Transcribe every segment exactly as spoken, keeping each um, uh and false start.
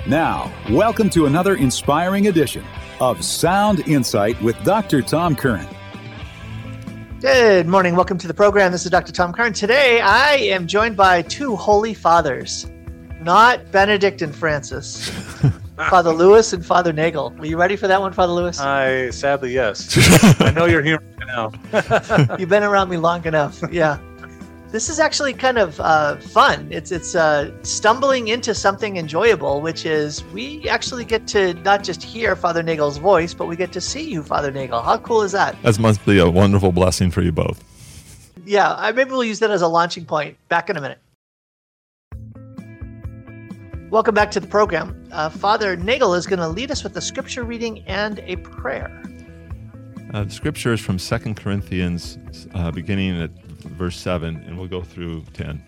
Now, welcome to another inspiring edition of Sound Insight with Doctor Tom Curran. Good morning. Welcome to the program. This is Doctor Tom Curran. Today, I am joined by two holy fathers, not Benedict and Francis, Father Lewis and Father Nagel. Are you ready for that one, Father Lewis? I sadly, yes. I know you're here right now. You've been around me long enough. Yeah. This is actually kind of uh, fun. It's it's uh, stumbling into something enjoyable, which is we actually get to not just hear Father Nagel's voice, but we get to see you, Father Nagel. How cool is that? That must be a wonderful blessing for you both. Yeah, I, maybe we'll use that as a launching point. Back in a minute. Welcome back to the program. Uh, Father Nagel is going to lead us with a scripture reading and a prayer. Uh, the scripture is from Second Corinthians, uh, beginning at verse seven, and we'll go through ten.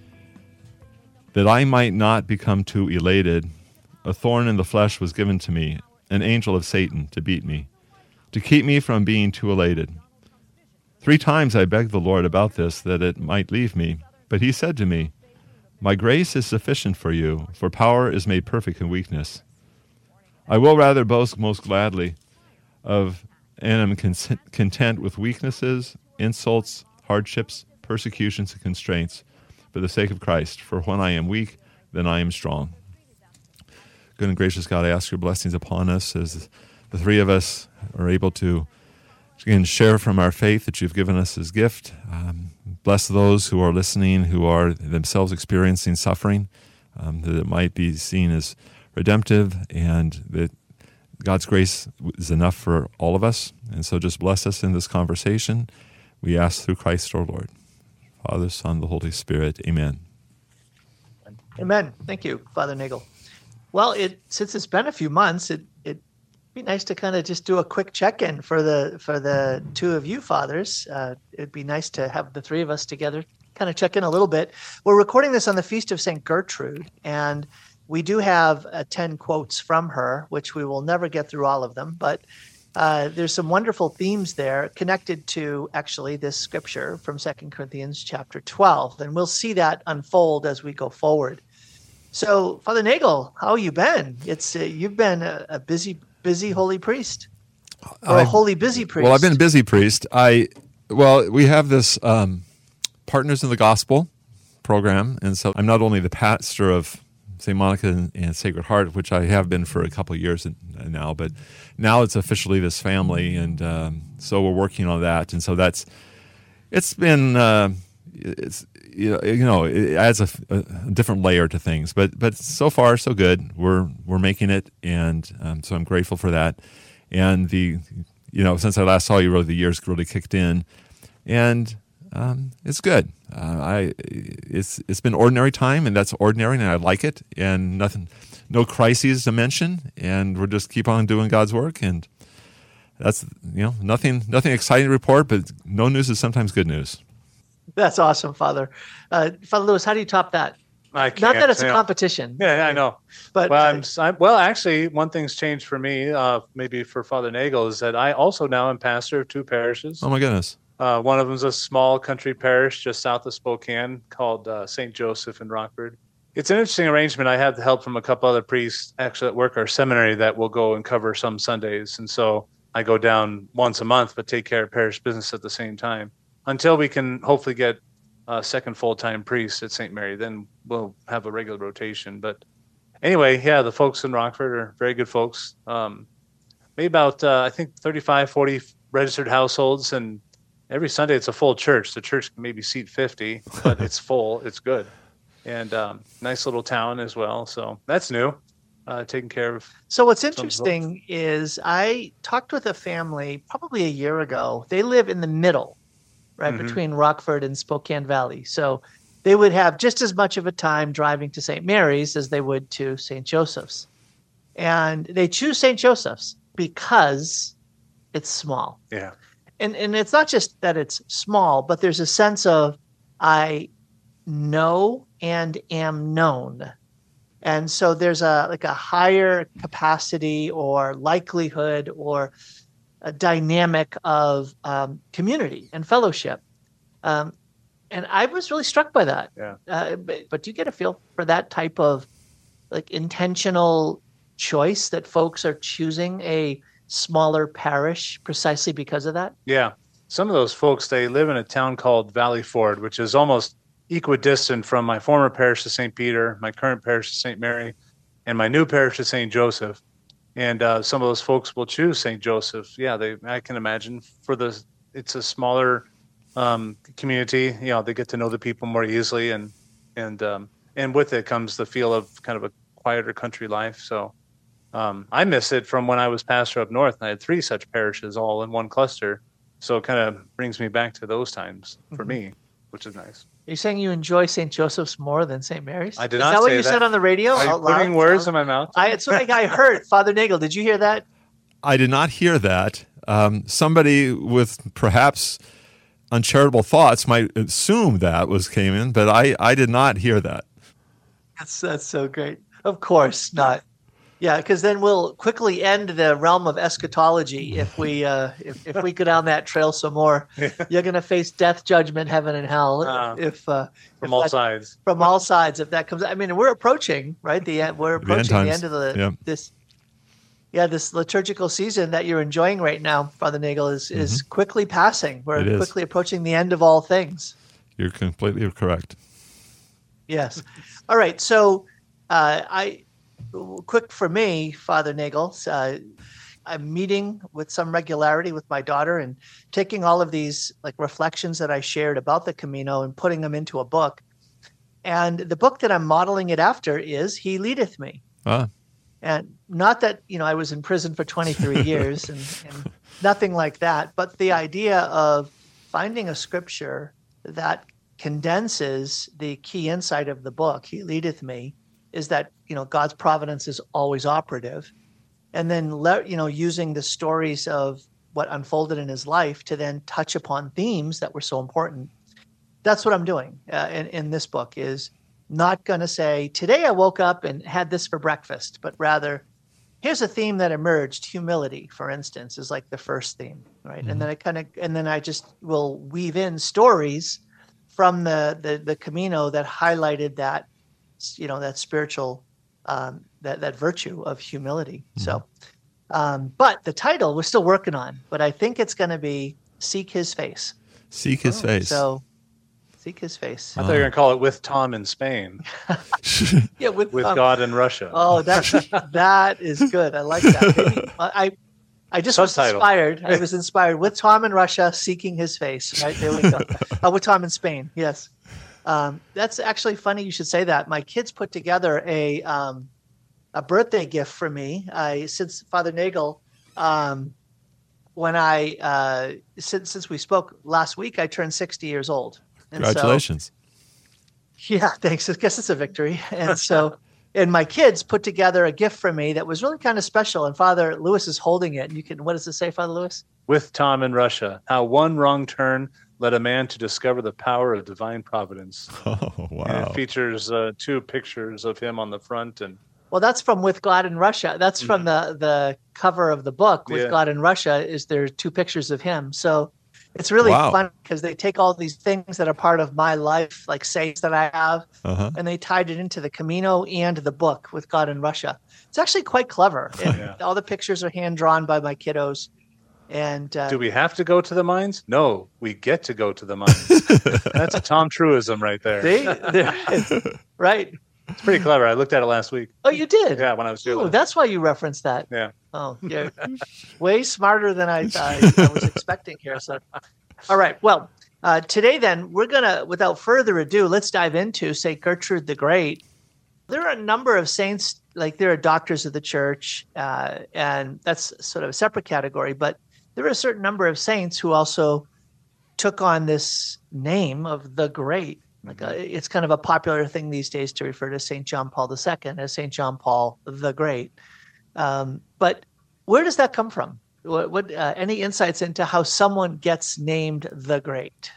That I might not become too elated, a thorn in the flesh was given to me, an angel of Satan to beat me, to keep me from being too elated. Three times I begged the Lord about this, that it might leave me, but he said to me, my grace is sufficient for you, for power is made perfect in weakness. I will rather boast most gladly of and am con- content with weaknesses, insults, hardships, persecutions, and constraints for the sake of Christ. For when I am weak, then I am strong. Good and gracious God, I ask your blessings upon us as the three of us are able to again share from our faith that you've given us as gift. Um, bless those who are listening, who are themselves experiencing suffering, um, that it might be seen as redemptive, and that God's grace is enough for all of us. And so just bless us in this conversation. We ask through Christ our Lord. Father, Son, the Holy Spirit. Amen. Amen. Thank you, Father Nagel. Well, it since it's been a few months, it it'd be nice to kind of just do a quick check-in for the for the two of you fathers. Uh, it'd be nice to have the three of us together, kind of check in a little bit. We're recording this on the Feast of Saint Gertrude, and we do have uh, ten quotes from her, which we will never get through all of them, but Uh, there's some wonderful themes there connected to actually this scripture from Second Corinthians chapter twelve, and we'll see that unfold as we go forward. So, Father Nagel, how you been? It's uh, you've been a, a busy, busy holy priest, or I've, a holy busy priest. Well, I've been a busy priest. I well, we have this um, Partners in the Gospel program, and so I'm not only the pastor of Saint Monica and, and Sacred Heart, which I have been for a couple of years now, but now it's officially this family, and um, so we're working on that, and so that's it's been uh, it's you know, you know it adds a, a different layer to things, but but so far so good. We're we're making it, and um, so I'm grateful for that. And the you know since I last saw you, really the years really kicked in, and um, it's good. Uh, I it's it's been ordinary time, and that's ordinary, and I like it, and nothing, no crises to mention, and we're just keep on doing God's work, and that's you know nothing nothing exciting to report, but no news is sometimes good news. That's awesome, Father. Uh, Father Lewis, how do you top that? I can't, Not that it's a you know. competition. Yeah, I know. But well, I'm, I'm well. Actually, one thing's changed for me. Uh, maybe for Father Nagel is that I also now am pastor of two parishes. Oh my goodness. Uh, one of them is a small country parish just south of Spokane called uh, Saint Joseph in Rockford. It's an interesting arrangement. I have the help from a couple other priests actually at work our seminary that will go and cover some Sundays. And so I go down once a month, but take care of parish business at the same time until we can hopefully get a second full-time priest at Saint Mary. Then we'll have a regular rotation. But anyway, yeah, the folks in Rockford are very good folks. Um, maybe about, uh, I think, thirty-five, forty registered households, and every Sunday it's a full church. The church can maybe seat fifty, but it's full. It's good. And um, nice little town as well. So that's new, uh, taking care of. So what's interesting is I talked with a family probably a year ago. They live in the middle, right, mm-hmm. between Rockford and Spokane Valley. So they would have just as much of a time driving to Saint Mary's as they would to Saint Joseph's. And they choose Saint Joseph's because it's small. Yeah. And and it's not just that it's small, but there's a sense of I know and am known. And so there's a like a higher capacity or likelihood or a dynamic of um, community and fellowship. Um, and I was really struck by that. Yeah. Uh, but, but do you get a feel for that type of like intentional choice that folks are choosing a smaller parish precisely because of that? Yeah. Some of those folks, they live in a town called Valley Ford, which is almost equidistant from my former parish of Saint Peter, my current parish of Saint Mary, and my new parish of Saint Joseph. And uh, some of those folks will choose Saint Joseph. Yeah, they. I can imagine for the. It's a smaller um, community. You know, they get to know the people more easily, and and um, and with it comes the feel of kind of a quieter country life. So um, I miss it from when I was pastor up north, and I had three such parishes all in one cluster. So it kind of brings me back to those times for mm-hmm. me, which is nice. Are you saying you enjoy Saint Joseph's more than Saint Mary's? I did Is not that say what you that. said on the radio? Are you out putting loud? words in my mouth? I, it's like I heard. Father Nagel, did you hear that? I did not hear that. Um, somebody with perhaps uncharitable thoughts might assume that was came in, but I, I did not hear that. That's that's so great. Of course not. Yeah, because then we'll quickly end the realm of eschatology if we uh, if, if we go down that trail some more. You're going to face death, judgment, heaven, and hell. Uh, if uh, from if all that, sides. From all sides, if that comes. I mean, we're approaching right the end. We're approaching the, the end of the yeah. this. Yeah, this liturgical season that you're enjoying right now, Father Nagel, is mm-hmm. is quickly passing. We're it quickly is. approaching the end of all things. You're completely correct. Yes. All right. So, uh, I. Quick for me, Father Nagel, uh, I'm meeting with some regularity with my daughter and taking all of these like reflections that I shared about the Camino and putting them into a book. And the book that I'm modeling it after is He Leadeth Me. Ah. And not that, you know, I was in prison for twenty-three years and, and nothing like that, but the idea of finding a scripture that condenses the key insight of the book, He Leadeth Me, is that, you know, God's providence is always operative. And then, le- you know, using the stories of what unfolded in his life to then touch upon themes that were so important. That's what I'm doing uh, in, in this book, is not going to say, today I woke up and had this for breakfast, but rather, here's a theme that emerged. Humility, for instance, is like the first theme, right? Mm-hmm. And then I kind of, and then I just will weave in stories from the, the, the Camino that highlighted that, you know, that spiritual, um, that, that virtue of humility. Mm-hmm. So, um, but the title we're still working on, but I think it's going to be Seek His Face. Seek His oh, face. So seek His face. I thought you were going to call it With Tom in Spain. yeah, with, with um, God in Russia. Oh, that's, that is good. I like that. Maybe, I, I just Subtitle. was inspired. I was inspired with Tom in Russia, seeking his face. Right, there we go. uh, with Tom in Spain. Yes. Um, that's actually funny you should say that. My kids put together a um, a birthday gift for me. I since Father Nagel, um, when I uh, since since we spoke last week, I turned sixty years old. And Congratulations! So, yeah, thanks. I guess it's a victory. And so, and my kids put together a gift for me that was really kind of special. And Father Lewis is holding it. And you can. What does it say, Father Lewis? With Tom in Russia, how one wrong turn led a man to discover the power of divine providence. Oh, wow. And it features uh, two pictures of him on the front. And well, that's from With God in Russia. That's from the, the cover of the book. With yeah. God in Russia is there two pictures of him. So it's really wow. fun because they take all these things that are part of my life, like saints that I have, uh-huh. and they tied it into the Camino and the book With God in Russia. It's actually quite clever. And yeah. all the pictures are hand-drawn by my kiddos. And uh, do we have to go to the mines? No, we get to go to the mines. That's a Tom truism right there. See? Right. It's pretty clever. I looked at it last week. Oh, you did? Yeah, when I was doing it. Oh, that's why you referenced that. Yeah. Oh, yeah. Way smarter than I, I, I was expecting here. So, all right. Well, uh, today then, we're going to, without further ado, let's dive into Saint Gertrude the Great. There are a number of saints, like there are doctors of the church, uh, and that's sort of a separate category, but there are a certain number of saints who also took on this name of the Great. Like a, it's kind of a popular thing these days to refer to Saint John Paul the Second as Saint John Paul the Great. Um, but where does that come from? What, what uh, any insights into how someone gets named the Great?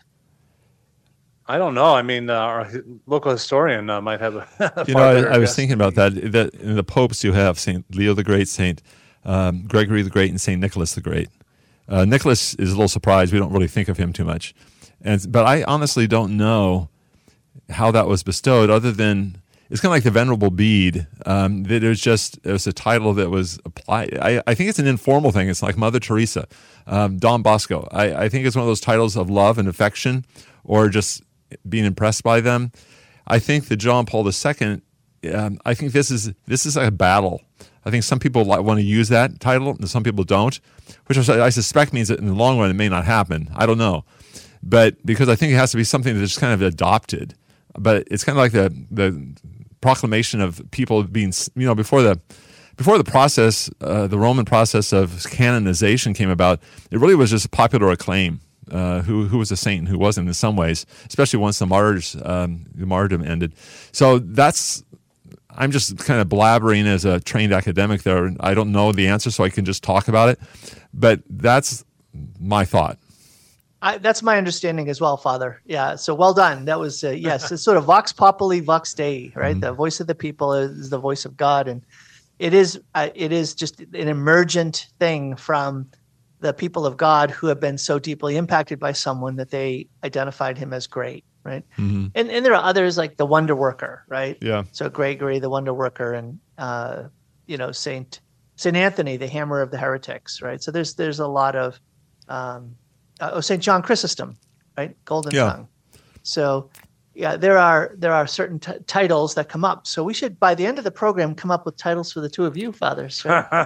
I don't know. I mean, uh, our local historian uh, might have a. a you know, I, I was thinking about that. That in the popes you have Saint Leo the Great, Saint um, Gregory the Great, and Saint Nicholas the Great. Uh, Nicholas is a little surprised. We don't really think of him too much. And but I honestly don't know how that was bestowed, other than it's kind of like the Venerable Bede. Um, that it was just it was a title that was applied. I, I think it's an informal thing. It's like Mother Teresa, um, Don Bosco. I, I think it's one of those titles of love and affection, or just being impressed by them. I think that John Paul the Second. Um, I think this is this is a battle. I think some people want to use that title, and some people don't, which I suspect means that in the long run it may not happen. I don't know, but because I think it has to be something that's kind of adopted. But it's kind of like the the proclamation of people being, you know, before the before the process, uh, the Roman process of canonization came about. It really was just popular acclaim. Uh, who who was a saint and who wasn't in some ways, especially once the martyrs um, the martyrdom ended. So that's. I'm just kind of blabbering as a trained academic there. I don't know the answer, so I can just talk about it. But that's my thought. I, that's my understanding as well, Father. Yeah, so well done. That was, uh, yes, it's sort of vox populi, vox dei, right? Mm-hmm. The voice of the people is the voice of God. And it is, uh, it is just an emergent thing from the people of God who have been so deeply impacted by someone that they identified him as great. Right. Mm-hmm. And and there are others like the Wonder Worker, right? Yeah. So Gregory, the Wonder Worker, and uh, you know, Saint Saint Anthony, the Hammer of the Heretics, right? So there's there's a lot of um, uh, oh, Saint John Chrysostom, right? Golden yeah. Tongue. So yeah, there are there are certain t- titles that come up. So we should by the end of the program come up with titles for the two of you, fathers. Right?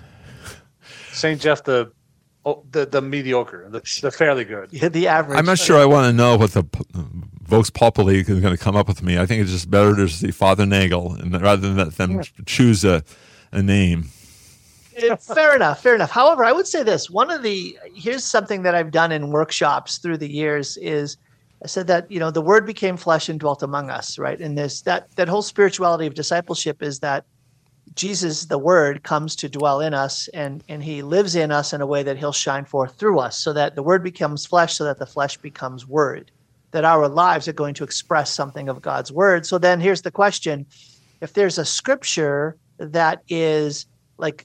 Saint Jeff the. Oh, the the mediocre, the, the fairly good. Yeah, the average. I'm not sure I want to know what the Vox Populi is going to come up with me. I think it's just better to see Father Nagel, and rather than let them choose a, a name. It, fair enough, fair enough. However, I would say this. One of the, here's something that I've done in workshops through the years is I said that, you know, the Word became flesh and dwelt among us, right? And this, that, that whole spirituality of discipleship is that Jesus, the Word, comes to dwell in us, and, and he lives in us in a way that he'll shine forth through us, so that the Word becomes flesh, so that the flesh becomes Word, that our lives are going to express something of God's Word. So then here's the question. If there's a scripture that is like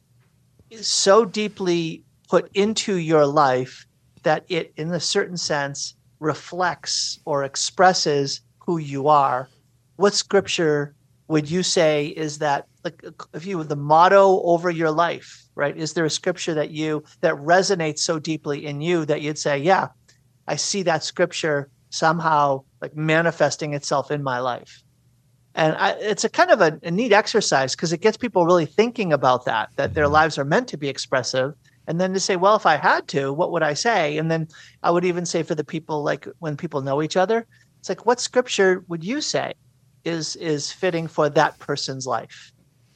so deeply put into your life that it, in a certain sense, reflects or expresses who you are, what scripture would you say is that, like, if you the motto over your life, right? Is there a scripture that you that resonates so deeply in you that you'd say, yeah, I see that scripture somehow like manifesting itself in my life? And I, it's a kind of a, a neat exercise because it gets people really thinking about that, that their lives are meant to be expressive. And then to say, well, if I had to, what would I say? And then I would even say for the people, like when people know each other, it's like, what scripture would you say is is fitting for that person's life?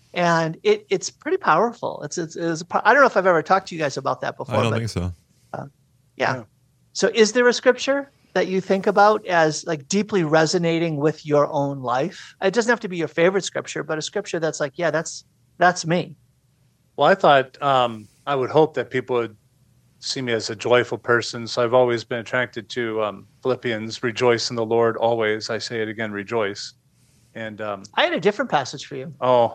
And it it's pretty powerful. It's it's, it's I don't know if I've ever talked to you guys about that before. I don't but, think so. Uh, yeah. yeah. So is there a scripture that you think about as like deeply resonating with your own life? It doesn't have to be your favorite scripture, but a scripture that's like, yeah, that's that's me. Well, I thought um, I would hope that people would see me as a joyful person. So I've always been attracted to um, Philippians, rejoice in the Lord always. I say it again, rejoice. And um, I had a different passage for you. Oh,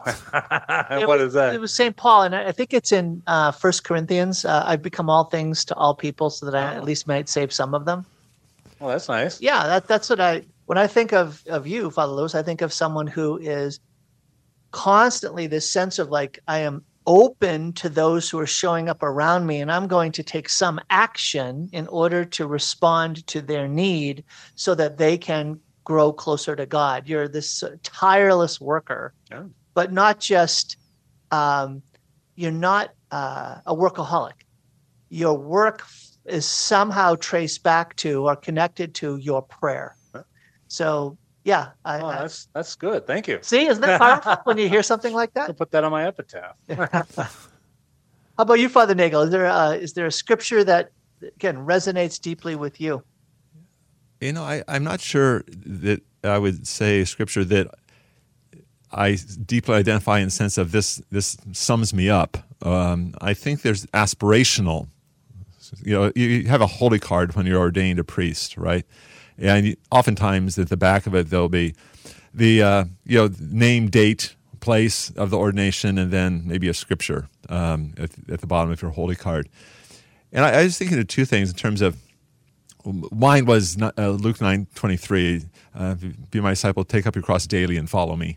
what was, is that? It was Saint Paul, and I think it's in uh, First Corinthians. Uh, I've become all things to all people so that I oh. at least might save some of them. Well, that's nice. Yeah, that, that's what I, when I think of, of you, Father Lewis, I think of someone who is constantly this sense of like, I am open to those who are showing up around me, and I'm going to take some action in order to respond to their need so that they can grow closer to God. You're this tireless worker, yeah. but not just, um, you're not uh, a workaholic. Your work is somehow traced back to or connected to your prayer. Huh? So, yeah. I, oh, that's that's good. Thank you. See, isn't that powerful when you hear something like that? I'll put that on my epitaph. How about you, Father Nagel? Is there a, is there a scripture that, again, resonates deeply with you? You know, I, I'm not sure that I would say scripture that I deeply identify in the sense of this this sums me up. Um, I think there's aspirational. You know, you have a holy card when you're ordained a priest, right? And oftentimes at the back of it, there'll be the, uh, you know, name, date, place of the ordination, and then maybe a scripture um, at, at the bottom of your holy card. And I, I was thinking of two things in terms of, mine was not, uh, Luke nine twenty-three, uh, be my disciple, take up your cross daily and follow me.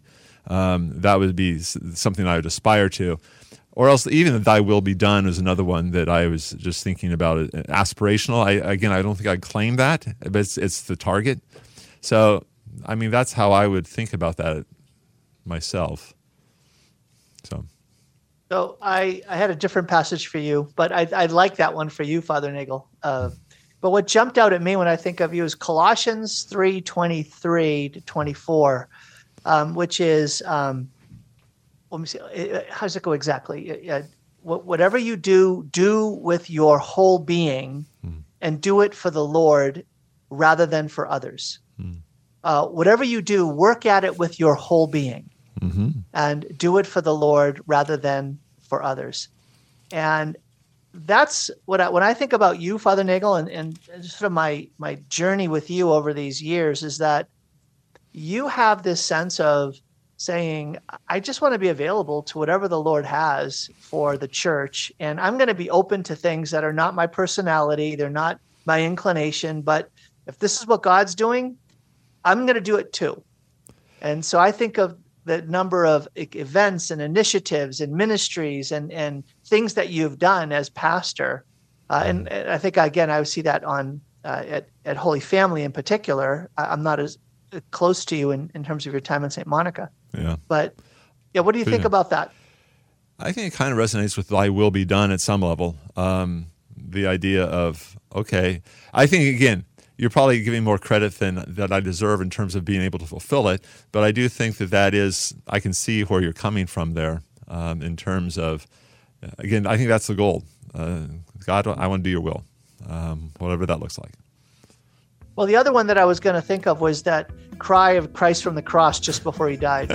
Um, that would be s- something I would aspire to. Or else even Thy Will Be Done is another one that I was just thinking about. It. Aspirational. I, again, I don't think I'd claim that, but it's, it's the target. So, I mean, that's how I would think about that myself. So, so I, I had a different passage for you, but I, I like that one for you, Father Nagel. Uh, but what jumped out at me when I think of you is Colossians three twenty-three to twenty-four, um, which is, um, let me see, how does it go exactly? Uh, whatever you do, do with your whole being, mm. and do it for the Lord rather than for others. Mm. Uh, whatever you do, work at it with your whole being, mm-hmm. and do it for the Lord rather than for others. And that's what I, when I think about you, Father Nagel, and, and sort of my, my journey with you over these years, is that you have this sense of saying, I just want to be available to whatever the Lord has for the church. And I'm going to be open to things that are not my personality. They're not my inclination, but if this is what God's doing, I'm going to do it too. And so I think of the number of events and initiatives and ministries and, and things that you've done as pastor. Uh, and, and I think, again, I would see that on uh, at, at Holy Family in particular. I, I'm not as close to you in, in terms of your time in Saint Monica. Yeah. But, yeah, what do you think yeah. about that? I think it kind of resonates with Thy Will Be Done at some level. Um, the idea of, okay, I think, again, you're probably giving more credit than that I deserve in terms of being able to fulfill it. But I do think that that is, I can see where you're coming from there um, in terms of, again, I think that's the goal. Uh, God, I want to do your will, um, whatever that looks like. Well, the other one that I was going to think of was that cry of Christ from the cross just before he died.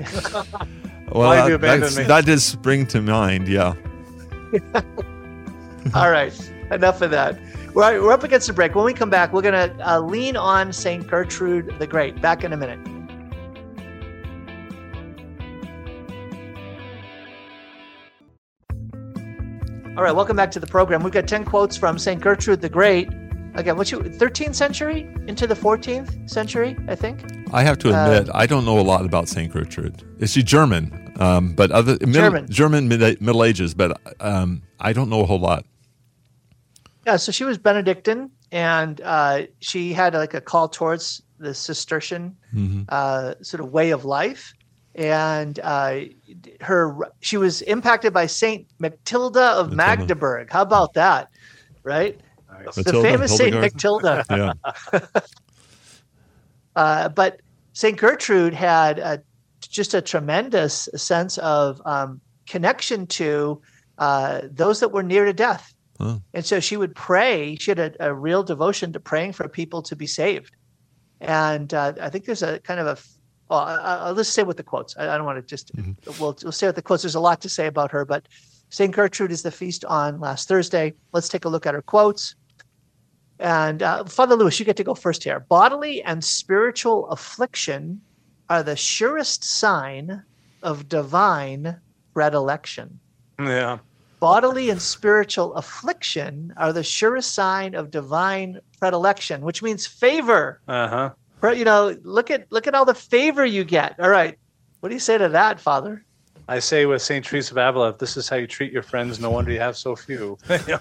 Well, that, that's, that did spring to mind, yeah. All right, enough of that. We're, we're up against the break. When we come back, we're going to uh, lean on Saint Gertrude the Great. Back in a minute. All right, welcome back to the program. We've got ten quotes from Saint Gertrude the Great. Again, what's you thirteenth century into the fourteenth century, I think? I have to admit, uh, I don't know a lot about Saint Gertrude. Is she German? Um, but other German, middle, German mid, Middle Ages, but um, I don't know a whole lot. Yeah, so she was Benedictine, and uh, she had like a call towards the Cistercian mm-hmm. uh, sort of way of life. And uh, her she was impacted by Saint Matilda of Matilda. Magdeburg. How about that, right? Nice. The Matilda, famous Saint Matilda. Yeah. uh, but Saint Gertrude had a, just a tremendous sense of um, connection to uh, those that were near to death. Huh. And so she would pray. She had a, a real devotion to praying for people to be saved. And uh, I think there's a kind of a, well, I, I'll just say with the quotes. I, I don't want to just, mm-hmm. we'll, we'll say with the quotes. There's a lot to say about her, but Saint Gertrude is the feast on last Thursday. Let's take a look at her quotes. And uh, Father Lewis, you get to go first here. Bodily and spiritual affliction are the surest sign of divine predilection. Yeah. Bodily and spiritual affliction are the surest sign of divine predilection, which means favor. Uh-huh. You know, look at look at all the favor you get. All right. What do you say to that, Father? I say with Saint Teresa of Avila, if this is how you treat your friends, no wonder you have so few,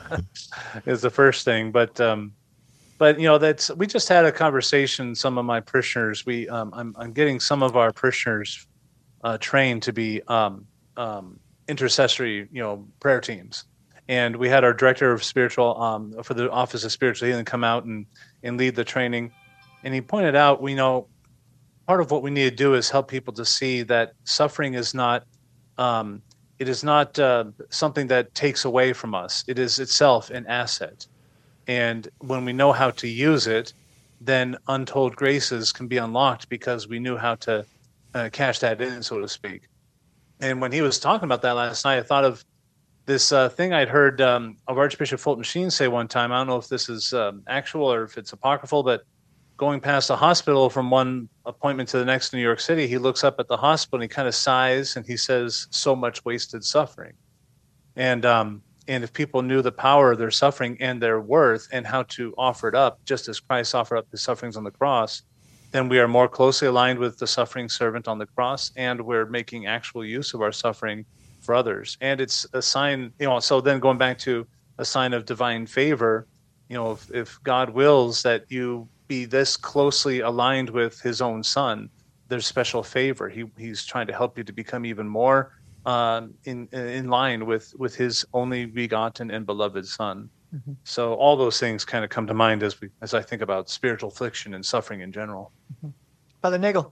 is the first thing. But, um, but you know, that's we just had a conversation, some of my parishioners. We, um, I'm, I'm getting some of our parishioners uh, trained to be um, um, intercessory, you know, prayer teams. And we had our director of spiritual, um, for the Office of Spiritual Healing come out and, and lead the training. And he pointed out, we know, part of what we need to do is help people to see that suffering is not, um, it is not uh, something that takes away from us. It is itself an asset. And when we know how to use it, then untold graces can be unlocked because we knew how to uh, cash that in, so to speak. And when he was talking about that last night, I thought of this uh, thing I'd heard um, of Archbishop Fulton Sheen say one time. I don't know if this is um, actual or if it's apocryphal, but going past a hospital from one appointment to the next in New York City, he looks up at the hospital and he kind of sighs and he says, so much wasted suffering. And um, and if people knew the power of their suffering and their worth and how to offer it up, just as Christ offered up his sufferings on the cross, then we are more closely aligned with the suffering servant on the cross, and we're making actual use of our suffering for others. And it's a sign, you know, so then going back to a sign of divine favor, you know, if, if God wills that you be this closely aligned with his own son, there's special favor. He he's trying to help you to become even more um, in in line with with his only begotten and beloved son. Mm-hmm. So all those things kind of come to mind as we as I think about spiritual affliction and suffering in general. Mm-hmm. Father Nagel.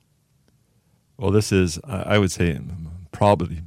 Well, this is, I would say, probably,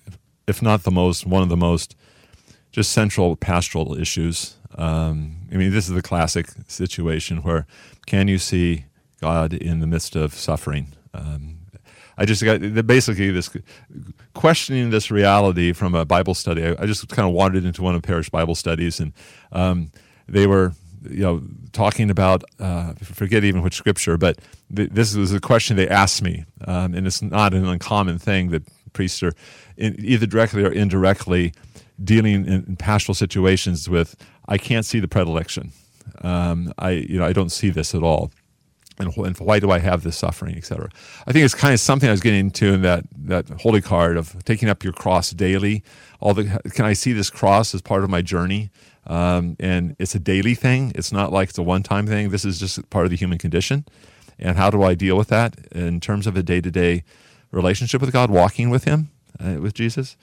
if not the most, one of the most just central pastoral issues. Um, I mean, this is the classic situation where can you see God in the midst of suffering? Um, I just got basically this questioning this reality from a Bible study. I, I just kind of wandered into one of the parish Bible studies, and um, they were, you know, talking about uh, I forget even which scripture, but th- this was a question they asked me, um, and it's not an uncommon thing that priests are in, either directly or indirectly dealing in, in pastoral situations with. I can't see the predilection. Um, I you know I don't see this at all. And why do I have this suffering, et cetera? I think it's kind of something I was getting into in that, that holy card of taking up your cross daily. All the can I see this cross as part of my journey? Um, and it's a daily thing. It's not like it's a one-time thing. This is just part of the human condition. And how do I deal with that in terms of a day-to-day relationship with God, walking with him, uh, with Jesus?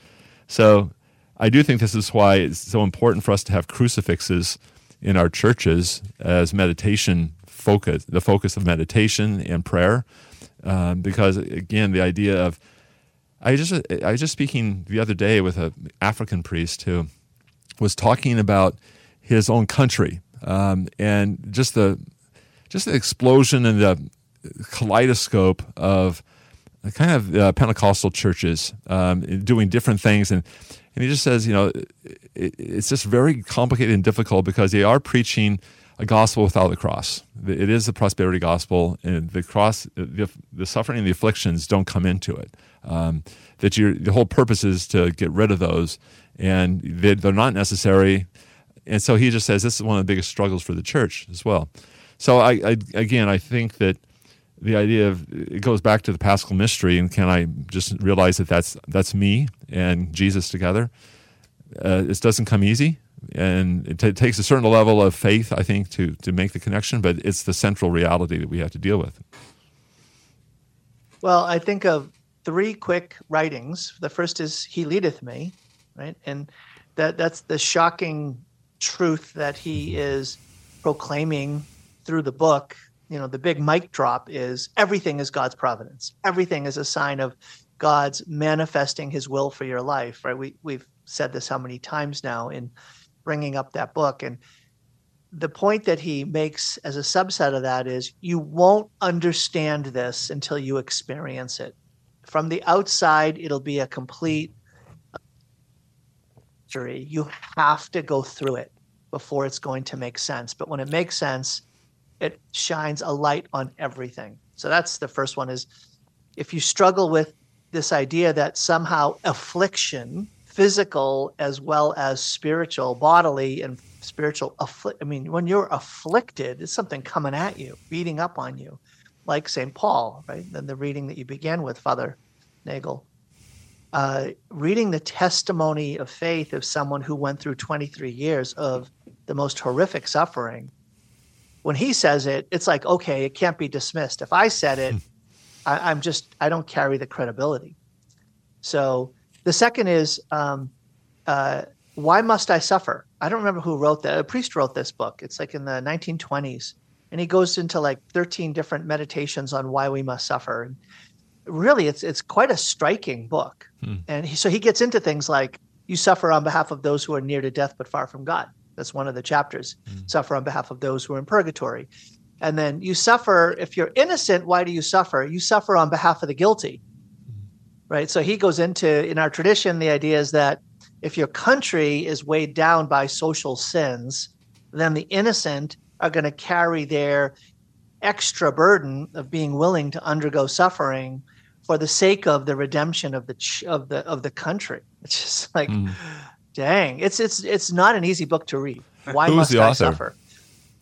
So I do think this is why it's so important for us to have crucifixes in our churches as meditation focus, the focus of meditation and prayer, um, because again, the idea of I just I was just speaking the other day with an African priest who was talking about his own country um, and just the just the explosion and the kaleidoscope of kind of uh, Pentecostal churches um, doing different things, and and he just says, you know, it, it's just very complicated and difficult because they are preaching a gospel without the cross. It is the prosperity gospel, and the cross, the, the suffering and the afflictions don't come into it. Um, that you're, the whole purpose is to get rid of those, and they, they're not necessary. And so he just says this is one of the biggest struggles for the church as well. So I, I again, I think that the idea of it goes back to the Paschal mystery, and can I just realize that that's that's me and Jesus together? Uh, it doesn't come easy. And it t- takes a certain level of faith, I think, to, to make the connection, but it's the central reality that we have to deal with. Well, I think of three quick writings. The first is He Leadeth Me, right? And that that's the shocking truth that he is proclaiming through the book. You know, the big mic drop is everything is God's providence. Everything is a sign of God's manifesting his will for your life, right? We, we've said this how many times now in bringing up that book. And the point that he makes as a subset of that is you won't understand this until you experience it. From the outside, it'll be a complete mystery. You have to go through it before it's going to make sense. But when it makes sense, it shines a light on everything. So that's the first one, is if you struggle with this idea that somehow affliction, physical as well as spiritual, bodily and spiritual, affli- I mean, when you're afflicted, it's something coming at you, beating up on you, like Saint Paul, right? Then the reading that you began with, Father Nagel, uh, reading the testimony of faith of someone who went through twenty-three years of the most horrific suffering. When he says it, it's like, okay, it can't be dismissed. If I said it, I, I'm just, I don't carry the credibility. So the second is, um, uh, why must I suffer? I don't remember who wrote that. A priest wrote this book. It's like in the nineteen twenties. And he goes into like thirteen different meditations on why we must suffer. And really, it's it's quite a striking book. Hmm. And he, so he gets into things like, you suffer on behalf of those who are near to death but far from God. That's one of the chapters. Hmm. Suffer on behalf of those who are in purgatory. And then you suffer, if you're innocent, why do you suffer? You suffer on behalf of the guilty. Right? So he goes into, in our tradition, the idea is that if your country is weighed down by social sins, then the innocent are going to carry their extra burden of being willing to undergo suffering for the sake of the redemption of the ch- of the of the country. It's just like, mm. dang, it's it's it's not an easy book to read. Why Who's must the I author? suffer?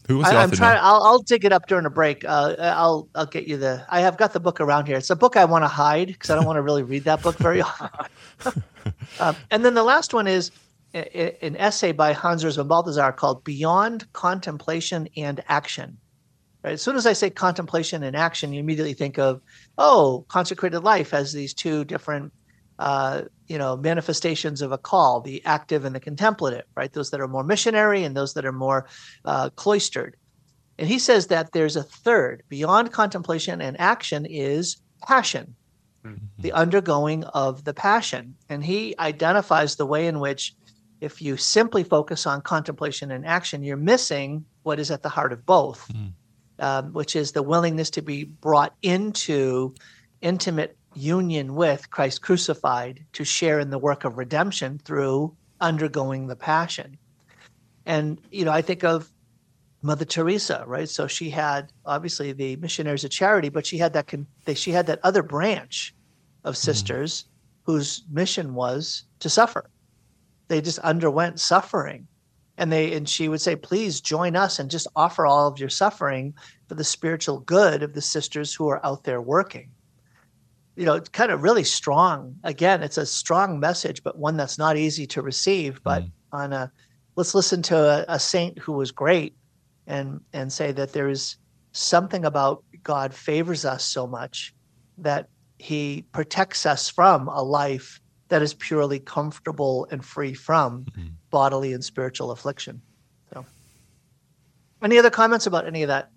Who was the I, I'm author trying. now? I'll, I'll dig it up during a break. Uh, I'll I'll get you the. I have got the book around here. It's a book I want to hide because I don't want to really read that book very often. um, and then the last one is a, an essay by Hans Urs von Balthasar called "Beyond Contemplation and Action." Right? As soon as I say contemplation and action, you immediately think of, oh, consecrated life has these two different, uh, you know, manifestations of a call: the active and the contemplative. Right? Those that are more missionary and those that are more uh, cloistered. And he says that there's a third. Beyond contemplation and action is passion, mm-hmm. the undergoing of the passion. And he identifies the way in which, if you simply focus on contemplation and action, you're missing what is at the heart of both, mm-hmm. um, which is the willingness to be brought into intimate union with Christ crucified, to share in the work of redemption through undergoing the passion. And, you know, I think of Mother Teresa, right? So she had obviously the Missionaries of Charity, but she had that con- she had that other branch of sisters mm-hmm. whose mission was to suffer. They just underwent suffering, and they and she would say, "Please join us and just offer all of your suffering for the spiritual good of the sisters who are out there working." You know, it's kind of really strong. Again, it's a strong message, but one that's not easy to receive. But mm-hmm. on a let's listen to a, a saint who was great. And and say that there is something about God favors us so much that he protects us from a life that is purely comfortable and free from mm-hmm. bodily and spiritual affliction. So, any other comments about any of that?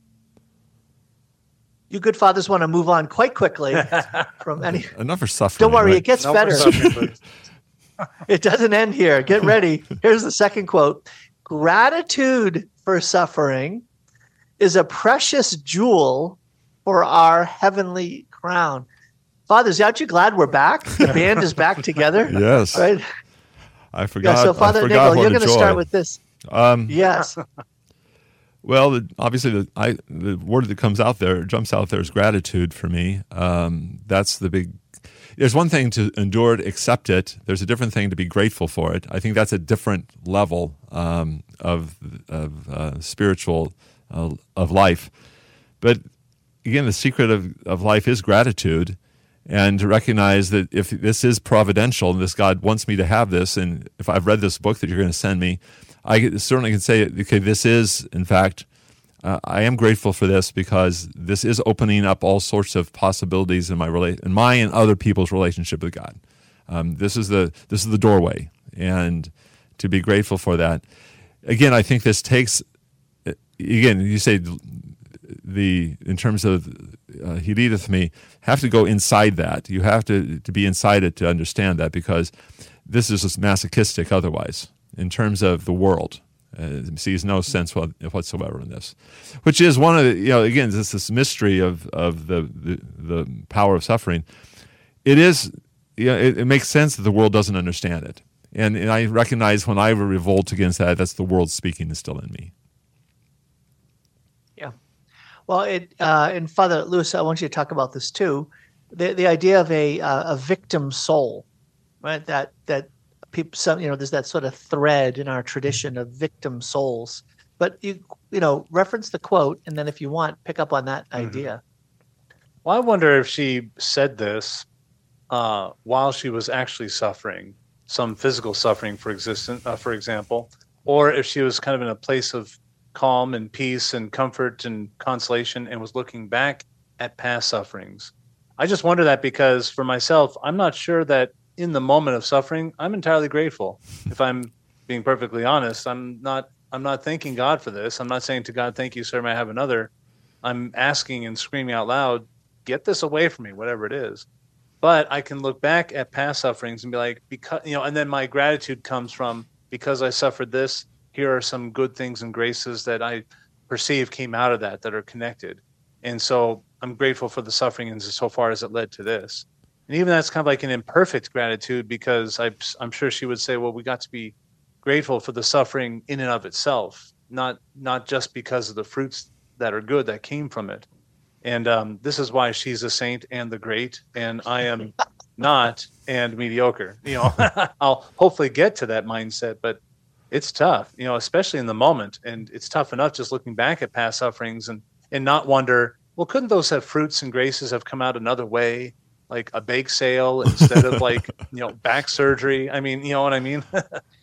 You good fathers want to move on quite quickly from any. Enough for suffering. Don't worry, right? it gets no better. It doesn't end here. Get ready. Here's the second quote. Gratitude for suffering is a precious jewel for our heavenly crown. Fathers, aren't you glad we're back? The band is back together. Yes. Right? I forgot. Yeah, so Father I forgot Nigel, you're going to joy. start with this. Um, yes. Well, the, obviously, the, I, the word that comes out there, jumps out there, is gratitude for me. Um, that's the big. There's one thing to endure it, accept it. There's a different thing to be grateful for it. I think that's a different level um, of of uh, spiritual uh, of life. But again, the secret of, of life is gratitude, and to recognize that if this is providential and this God wants me to have this, and if I've read this book that you're going to send me, I certainly can say, okay, this is, in fact, uh, I am grateful for this because this is opening up all sorts of possibilities in my rela- in my and other people's relationship with God. Um, this is the this is the doorway, and to be grateful for that. Again, I think this takes. Again, you say the in terms of uh, he leadeth me, have to go inside that. You have to to be inside it to understand that, because this is just masochistic otherwise. In terms of the world, uh, sees no sense whatsoever in this, which is one of the, you know, again, this this mystery of of the the, the power of suffering. It is, you know, it, it makes sense that the world doesn't understand it, and, and I recognize when I revolt against that, that's the world speaking is still in me. Yeah, well, it uh, and Father Lewis, I want you to talk about this too, the the idea of a uh, a victim soul, right? That that. People, some, you know, there's that sort of thread in our tradition of victim souls. But you, you know, reference the quote, and then if you want, pick up on that mm-hmm. idea. Well, I wonder if she said this uh, while she was actually suffering, some physical suffering, for existence, uh, for example, or if she was kind of in a place of calm and peace and comfort and consolation, and was looking back at past sufferings. I just wonder that because for myself, I'm not sure that. In the moment of suffering, I'm entirely grateful. If I'm being perfectly honest, I'm not I'm not thanking God for this. I'm not saying to God, thank you, sir, may I have another. I'm asking and screaming out loud, get this away from me, whatever it is. But I can look back at past sufferings and be like, because you know, and then my gratitude comes from, because I suffered this, here are some good things and graces that I perceive came out of that that are connected. And so I'm grateful for the suffering and so far as it led to this. And even that's kind of like an imperfect gratitude, because I, I'm sure she would say, well, we got to be grateful for the suffering in and of itself, not not just because of the fruits that are good that came from it. And um, this is why she's a saint and the great, and I am not and mediocre. You know, I'll hopefully get to that mindset, but it's tough, you know, especially in the moment. And it's tough enough just looking back at past sufferings and, and not wonder, well, couldn't those have fruits and graces have come out another way, like a bake sale instead of like, you know, back surgery? I mean, you know what I mean?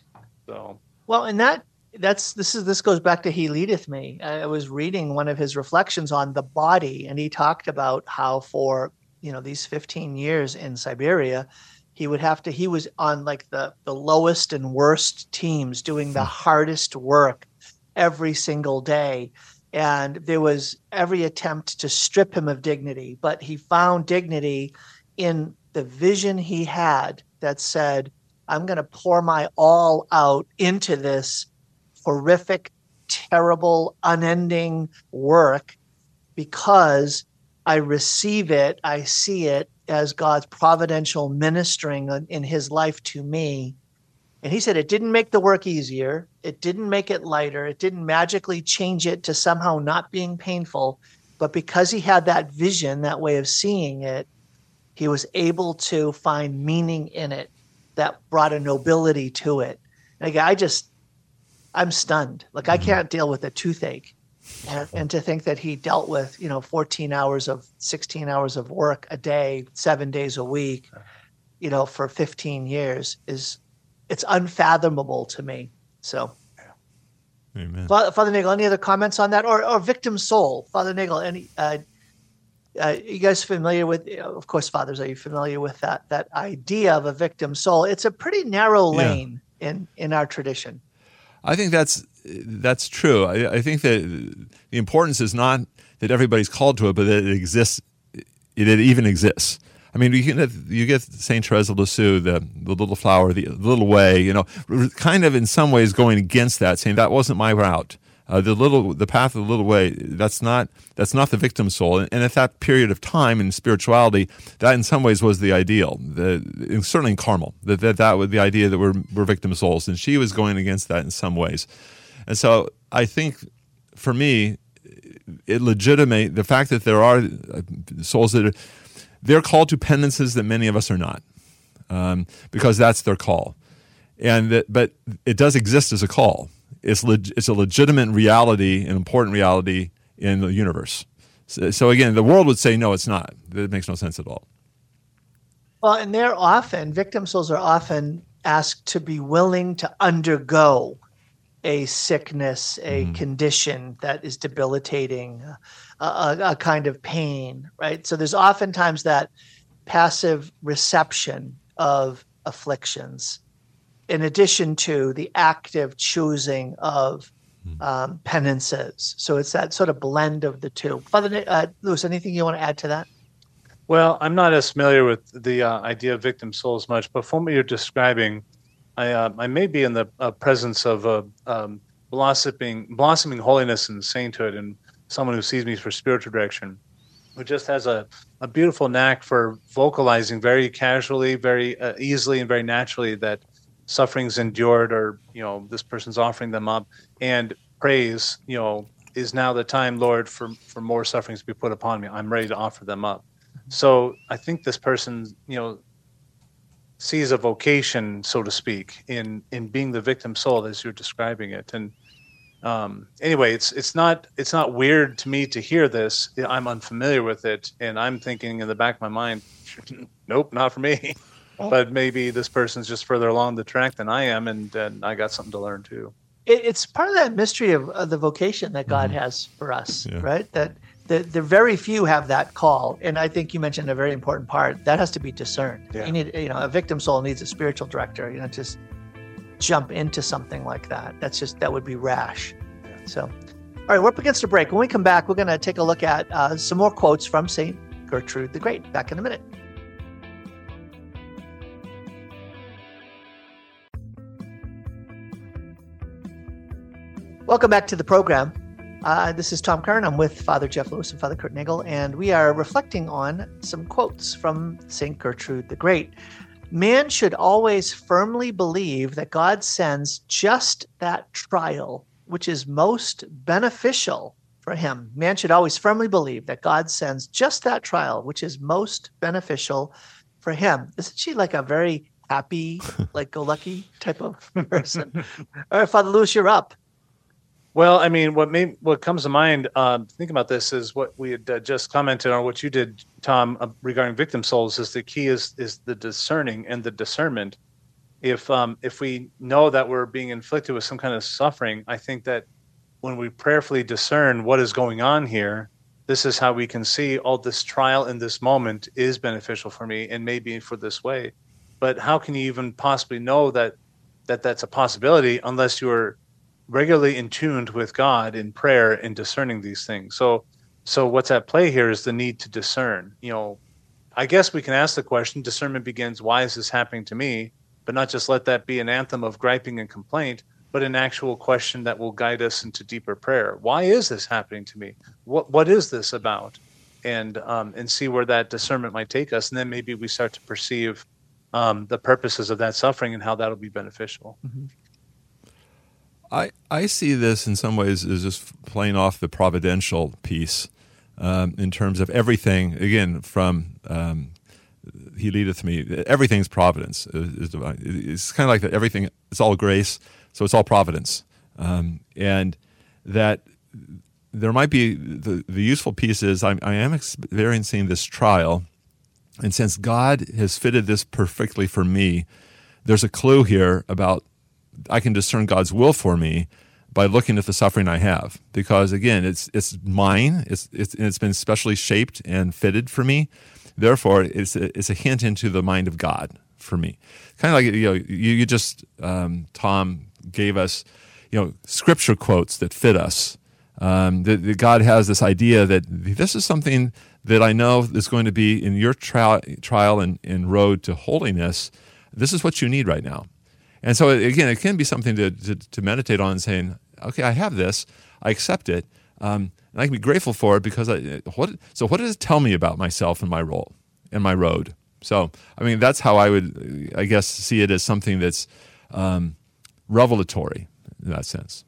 So, well, and that that's this is this goes back to He Leadeth Me. I was reading one of his reflections on the body, and he talked about how for, you know, these fifteen years in Siberia, he would have to, he was on like the, the lowest and worst teams doing the hardest work every single day. And there was every attempt to strip him of dignity, but he found dignity in the vision he had that said, I'm going to pour my all out into this horrific, terrible, unending work because I receive it, I see it as God's providential ministering in his life to me. And he said it didn't make the work easier. It didn't make it lighter. It didn't magically change it to somehow not being painful. But because he had that vision, that way of seeing it, he was able to find meaning in it that brought a nobility to it. And again, I just, I'm stunned. Like I can't deal with a toothache. And, and to think that he dealt with, you know, fourteen hours of sixteen hours of work a day, seven days a week, you know, for fifteen years is, it's unfathomable to me. So, Amen. Father, Father Nagel, any other comments on that, or or victim soul, Father Nagel? Any, uh, uh, you guys familiar with? You know, of course, fathers, are you familiar with that that idea of a victim soul? It's a pretty narrow lane yeah. in in our tradition. I think that's that's true. I, I think that the importance is not that everybody's called to it, but that it exists. It, it even exists. I mean, you get you get Saint Therese of Lisieux, the the little flower, the, the little way. You know, kind of in some ways going against that, saying that wasn't my route. Uh, the little the path of the little way. That's not that's not the victim soul. And, and at that period of time in spirituality, that in some ways was the ideal. The certainly in Carmel, that that, that was the idea that we're we're victim souls, and she was going against that in some ways. And so I think, for me, it legitimate the fact that there are souls that are, they're called to penances that many of us are not, um, because that's their call. And that, but it does exist as a call. It's leg, it's a legitimate reality, an important reality in the universe. So, so again, the world would say no, it's not. That makes no sense at all. Well, and they're often victim souls are often asked to be willing to undergo a sickness, a mm. condition that is debilitating, a, a, a kind of pain, right? So there's oftentimes that passive reception of afflictions, in addition to the active choosing of mm. um, penances. So it's that sort of blend of the two. Father uh, Louis, anything you want to add to that? Well, I'm not as familiar with the uh, idea of victim soul as much, but from what you're describing, I uh, I may be in the uh, presence of a um, blossoming blossoming holiness and sainthood, and someone who sees me for spiritual direction, who just has a, a beautiful knack for vocalizing very casually, very uh, easily, and very naturally that sufferings endured, or you know, this person's offering them up, and praise, you know, is now the time, Lord, for for more sufferings to be put upon me. I'm ready to offer them up. So I think this person, you know, sees a vocation, so to speak, in in being the victim soul as you're describing it. And um, anyway, it's it's not it's not weird to me to hear this. I'm unfamiliar with it, and I'm thinking in the back of my mind, nope, not for me. But maybe this person's just further along the track than I am, and, and I got something to learn too. It, it's part of that mystery of, of the vocation that God mm-hmm. has for us, yeah. right? That the, the very few have that call, and I think you mentioned a very important part that has to be discerned. Yeah. You need, you know, a victim soul needs a spiritual director. You know, just jump into something like that. That's just that would be rash. Yeah. So, all right, we're up against a break. When we come back, we're going to take a look at uh, some more quotes from Saint Gertrude the Great. Back in a minute. Welcome back to the program. Uh, this is Tom Curran. I'm with Father Jeff Lewis and Father Kurt Nagel, and we are reflecting on some quotes from Saint Gertrude the Great. Man should always firmly believe that God sends just that trial which is most beneficial for him. Man should always firmly believe that God sends just that trial which is most beneficial for him. Isn't she like a very happy, like go lucky type of person. All right, Father Lewis, you're up. Well, I mean, what may, what comes to mind, um, think about this is what we had uh, just commented on, what you did, Tom, uh, regarding victim souls. Is the key is is the discerning and the discernment. If um, if we know that we're being inflicted with some kind of suffering, I think that when we prayerfully discern what is going on here, this is how we can see, all this trial in this moment is beneficial for me and maybe for this way. But how can you even possibly know that that that's a possibility unless you're regularly in tuned with God in prayer and discerning these things? So, so what's at play here is the need to discern. You know, I guess we can ask the question, discernment begins, why is this happening to me? But not just let that be an anthem of griping and complaint, but an actual question that will guide us into deeper prayer. Why is this happening to me? What What is this about? And um, and see where that discernment might take us. And then maybe we start to perceive um, the purposes of that suffering and how that'll be beneficial. Mm-hmm. I, I see this in some ways as just playing off the providential piece um, in terms of everything, again, from um, He leadeth me, everything's providence. Is divine. It's kind of like that everything, it's all grace, so it's all providence. Um, and that there might be, the, the useful piece is I, I am experiencing this trial, and since God has fitted this perfectly for me, there's a clue here about I can discern God's will for me by looking at the suffering I have, because again, it's it's mine. It's it's and it's been specially shaped and fitted for me. Therefore, it's a, it's a hint into the mind of God for me. Kind of like you know, you, you just um, Tom gave us, you know, scripture quotes that fit us. Um, that, that God has this idea that this is something that I know is going to be in your trial, trial and, and road to holiness. This is what you need right now. And so, again, it can be something to, to, to meditate on and saying, okay, I have this, I accept it, um, and I can be grateful for it because I, what, so what does it tell me about myself and my role and my road? So, I mean, that's how I would, I guess, see it as something that's um, revelatory in that sense.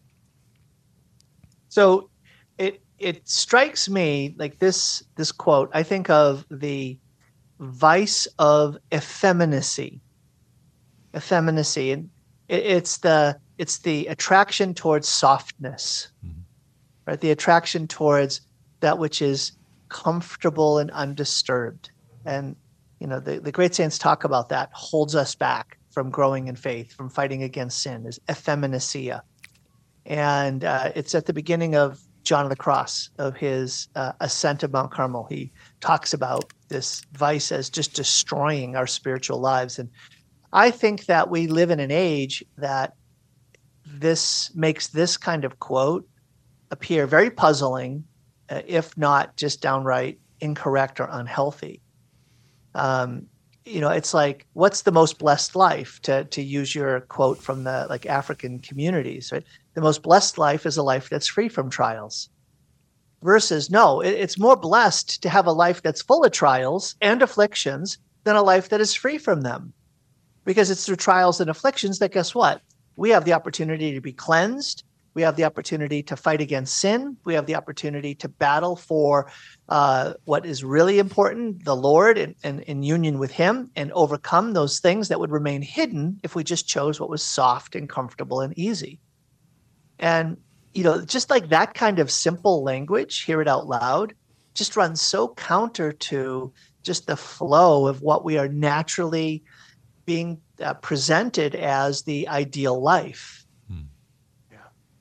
So it it strikes me like this this quote, I think of the vice of effeminacy. Effeminacy, and it, it's the it's the attraction towards softness, mm-hmm. right? The attraction towards that which is comfortable and undisturbed. And you know, the, the great saints talk about that holds us back from growing in faith, from fighting against sin, is effeminacia. And uh, it's at the beginning of John of the Cross, of his uh, ascent of Mount Carmel. He talks about this vice as just destroying our spiritual lives. And I think that we live in an age that this makes this kind of quote appear very puzzling, uh, if not just downright incorrect or unhealthy. Um, you know, it's like, what's the most blessed life, to to use your quote from the like African communities, right? The most blessed life is a life that's free from trials. Versus, no, it, it's more blessed to have a life that's full of trials and afflictions than a life that is free from them. Because it's through trials and afflictions that, guess what? We have the opportunity to be cleansed. We have the opportunity to fight against sin. We have the opportunity to battle for uh, what is really important, the Lord, and in, in, in union with Him, and overcome those things that would remain hidden if we just chose what was soft and comfortable and easy. And, you know, just like that kind of simple language, hear it out loud, just runs so counter to just the flow of what we are naturally being uh, presented as the ideal life. Hmm. Yeah.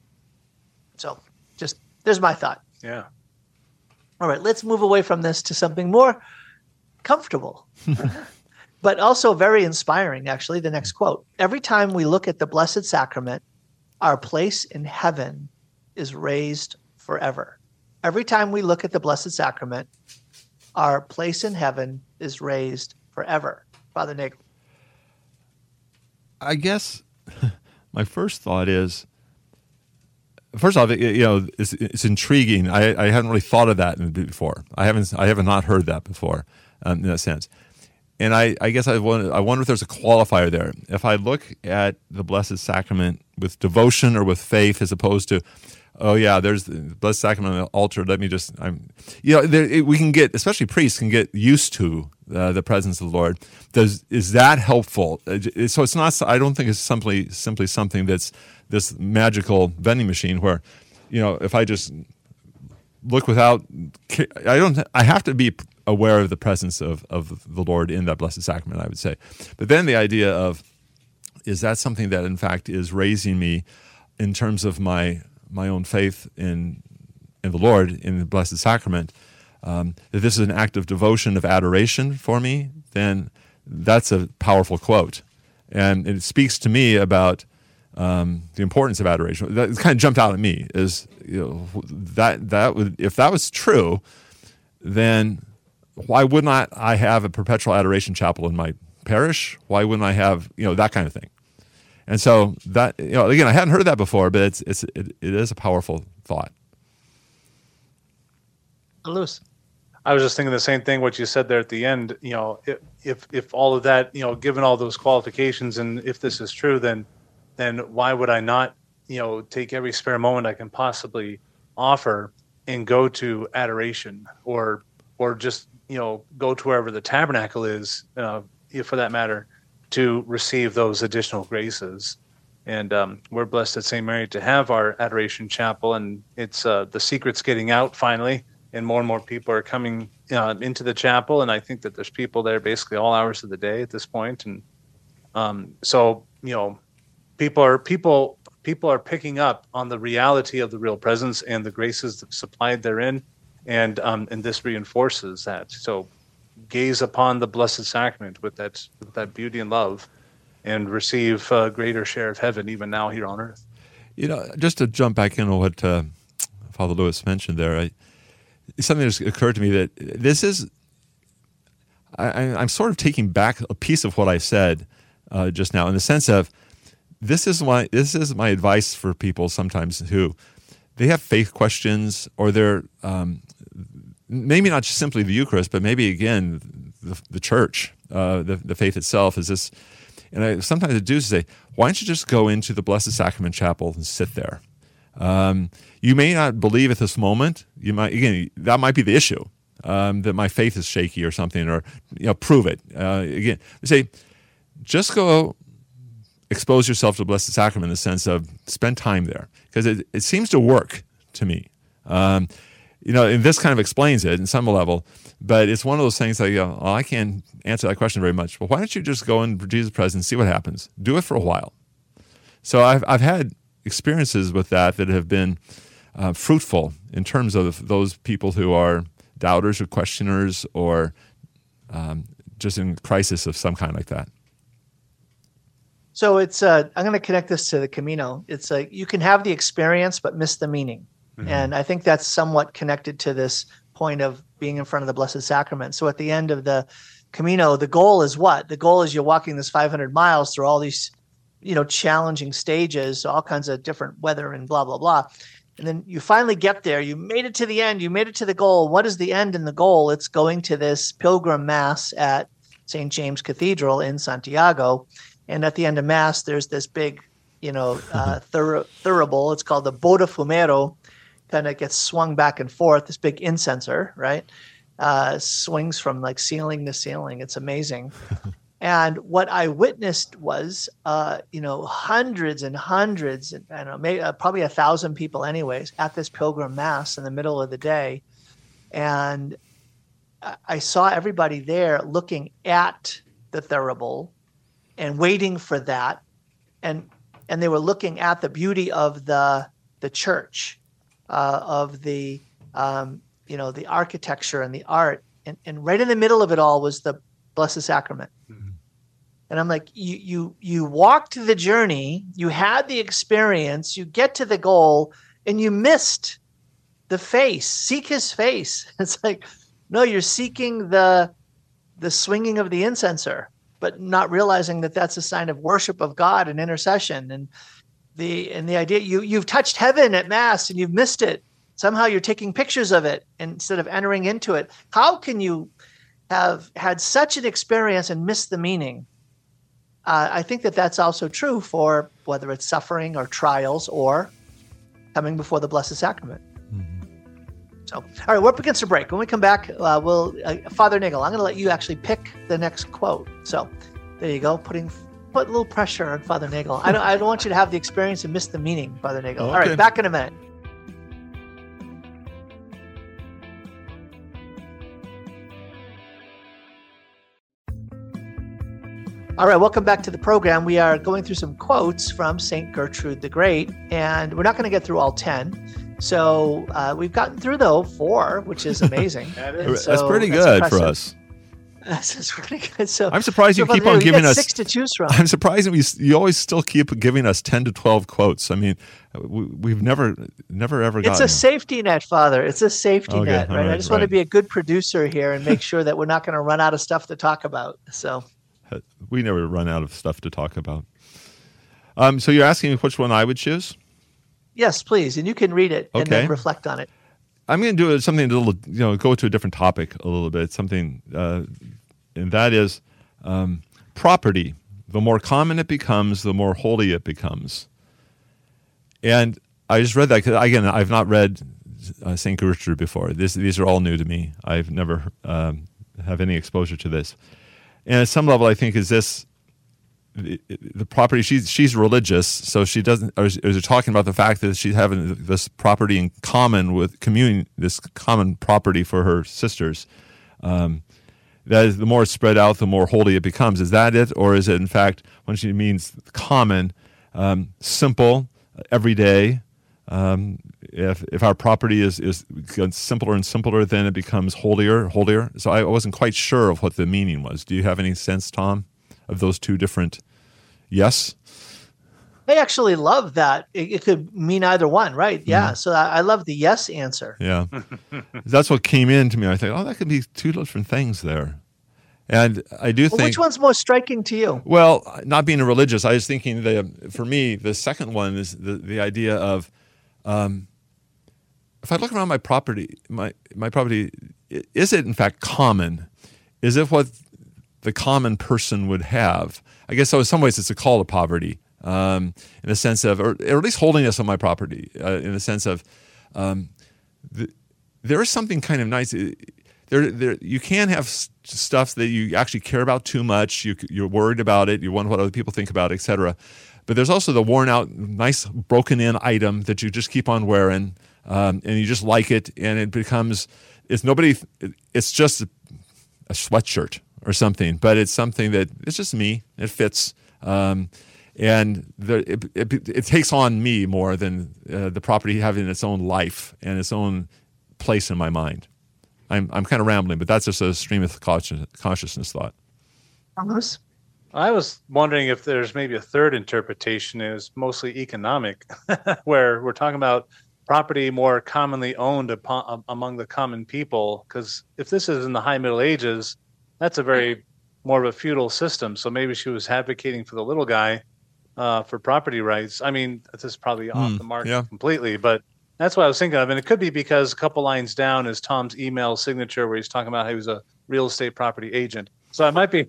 So just, there's my thought. Yeah. All right, let's move away from this to something more comfortable, but also very inspiring, actually. The next quote: every time we look at the Blessed Sacrament, our place in heaven is raised forever. Every time we look at the Blessed Sacrament, our place in heaven is raised forever. Father Nagel. I guess my first thought is, first off, you know, it's, it's intriguing. I, I hadn't really thought of that before. I haven't, I have not heard that before, um, in that sense. And I, I guess I wonder, I wonder if there's a qualifier there. If I look at the Blessed Sacrament with devotion or with faith, as opposed to, oh yeah, there's the Blessed Sacrament on the altar, let me just, I'm, you know, there, it, we can get, especially priests can get used to uh, the presence of the Lord. Does is that helpful? Uh, So it's not. I don't think it's simply simply something that's this magical vending machine where, you know, if I just look without, I don't. I have to be aware of the presence of of the Lord in that Blessed Sacrament, I would say. But then the idea of, is that something that in fact is raising me in terms of my my own faith in in the Lord in the Blessed Sacrament? Um, if this is an act of devotion, of adoration for me, then that's a powerful quote, and it speaks to me about um, the importance of adoration. That kind of jumped out at me. Is, you know, that that would, if that was true, then why would not I have a perpetual adoration chapel in my parish? Why wouldn't I have, you know, that kind of thing? And so that, you know, again, I hadn't heard that before, but it's it's it, it is a powerful thought. Lewis. I was just thinking the same thing, what you said there at the end. You know, if, if if all of that, you know, given all those qualifications, and if this is true, then then why would I not, you know, take every spare moment I can possibly offer and go to adoration, or or just, you know, go to wherever the tabernacle is, uh, for that matter, to receive those additional graces. And um, we're blessed at Saint Mary to have our adoration chapel, and it's uh, the secret's getting out finally. And more and more people are coming uh, into the chapel, and I think that there's people there basically all hours of the day at this point. And um, so, you know, people are people people are picking up on the reality of the real presence and the graces supplied therein, and um, and this reinforces that. So, gaze upon the Blessed Sacrament with that with that beauty and love, and receive a greater share of heaven even now here on earth. You know, just to jump back into what uh, Father Lewis mentioned there, I. Something just occurred to me that this is, I, I'm sort of taking back a piece of what I said uh, just now, in the sense of this is my this is my advice for people sometimes who they have faith questions, or they're um, maybe not just simply the Eucharist, but maybe again the, the church, uh, the the faith itself is this. And I sometimes I do say, why don't you just go into the Blessed Sacrament Chapel and sit there? Um, you may not believe at this moment. You might, again, that might be the issue, um, that my faith is shaky or something, or, you know, prove it. Uh, again, say, just go expose yourself to the Blessed Sacrament in the sense of spend time there, because it, it seems to work to me. Um, you know, and this kind of explains it in some level, but it's one of those things that, you know, oh, I can't answer that question very much. But why don't you just go in Jesus' presence, see what happens? Do it for a while. So I've I've had experiences with that that have been uh, fruitful in terms of those people who are doubters or questioners, or um, just in crisis of some kind like that. So it's uh, I'm going to connect this to the Camino. It's like you can have the experience but miss the meaning, mm-hmm. and I think that's somewhat connected to this point of being in front of the Blessed Sacrament. So at the end of the Camino, the goal is what? The goal is you're walking this five hundred miles through all these, you know, challenging stages, all kinds of different weather and blah, blah, blah. And then you finally get there. You made it to the end. You made it to the goal. What is the end and the goal? It's going to this pilgrim mass at Saint James Cathedral in Santiago. And at the end of mass, there's this big, you know, uh, thur- thurible. It's called the Botafumeiro. Kind of gets swung back and forth. This big incenser, right? Uh, swings from like ceiling to ceiling. It's amazing. And what I witnessed was, uh, you know, hundreds and hundreds, I don't know, maybe uh, probably a thousand people anyways, at this pilgrim mass in the middle of the day. And I saw everybody there looking at the thurible and waiting for that. And and they were looking at the beauty of the the church, uh, of the, um, you know, the architecture and the art. And, and right in the middle of it all was the Blessed Sacrament. Mm-hmm. And I'm like, you you you walked the journey, you had the experience, you get to the goal, and you missed the face. Seek his face. It's like, no, you're seeking the the swinging of the incenser, but not realizing that that's a sign of worship of God and intercession. And the and the idea you you've touched heaven at Mass and you've missed it. Somehow you're taking pictures of it instead of entering into it. How can you have had such an experience and miss the meaning? Uh, I think that that's also true for whether it's suffering or trials or coming before the Blessed Sacrament. Mm-hmm. So, all right, we're up against a break. When we come back, uh, we'll uh, Father Nagel, I'm going to let you actually pick the next quote. So, there you go, putting put a little pressure on Father Nagel. I don't I don't want you to have the experience and miss the meaning, Father Nagel. Okay. All right, back in a minute. All right, welcome back to the program. We are going through some quotes from Saint Gertrude the Great, and we're not going to get through all ten. So uh, we've gotten through, though, four, which is amazing. That And is. so that's pretty that's good impressive. for us. That's pretty good. So I'm surprised so you keep Father on Nagel, you giving got us six to choose from. I'm surprised that we you always still keep giving us ten to twelve quotes. I mean, we, we've never never ever It's gotten a safety net, Father. It's a safety Okay, net, all right? I right, just want to right. be a good producer here and make sure that we're not going to run out of stuff to talk about. So we never run out of stuff to talk about. Um, so you're asking me which one I would choose? yes, please, and you can read it and then Okay. reflect on it. I'm going to do something a little, you know, go to a different topic a little bit, something, uh, and that is um, property. The more common it becomes, the more holy it becomes. And I just read that because, again, I've not read uh, Saint Gertrude before. This, these are all new to me. I've never um, have any exposure to this. And at some level, I think is this the, the property. She's she's religious, so she doesn't. Or is it talking about the fact that she's having this property in common with communion, this common property for her sisters? Um, that is, the more it's spread out, the more holy it becomes. Is that it, or is it in fact when she means common, um, simple, everyday? Um, if if our property is is simpler and simpler, then it becomes holier, holier. So I wasn't quite sure of what the meaning was. Do you have any sense, Tom, of those two different? Yes. I actually love that. It, it could mean either one, right? Yeah. Mhm. So I, I love the yes answer. Yeah, that's what came in to me. I think, oh, that could be two different things there, and I do Well, think. which one's most striking to you? Well, not being a religious, I was thinking that for me, the second one is the, the idea of, um, if I look around my property, my my property, i- is it in fact common? Is it what the common person would have? I guess so. In some ways, it's a call to poverty, um, in the sense of, or, or at least holiness on my property, uh, in the sense of, um, the, there is something kind of nice. There, there, you can have s- stuff that you actually care about too much. You, you're worried about it. You wonder what other people think about it, et cetera. But there's also the worn out, nice, broken in item that you just keep on wearing, um, and you just like it, and it becomes, it's nobody, it's just a, a sweatshirt or something, but it's something that it's just me. It fits, um, and the, it, it, it takes on me more than uh, the property having its own life and its own place in my mind. I'm I'm kind of rambling, but that's just a stream of conscious, consciousness thought. Thomas? I was wondering if there's maybe a third interpretation is mostly economic, where we're talking about property more commonly owned upon, among the common people. Because if this is in the High Middle Ages, that's a very more of a feudal system. So maybe she was advocating for the little guy uh, for property rights. I mean, this is probably off Mm, the mark yeah. completely, but that's what I was thinking of. And it could be because a couple lines down is Tom's email signature where he's talking about how he was a real estate property agent. So I might be,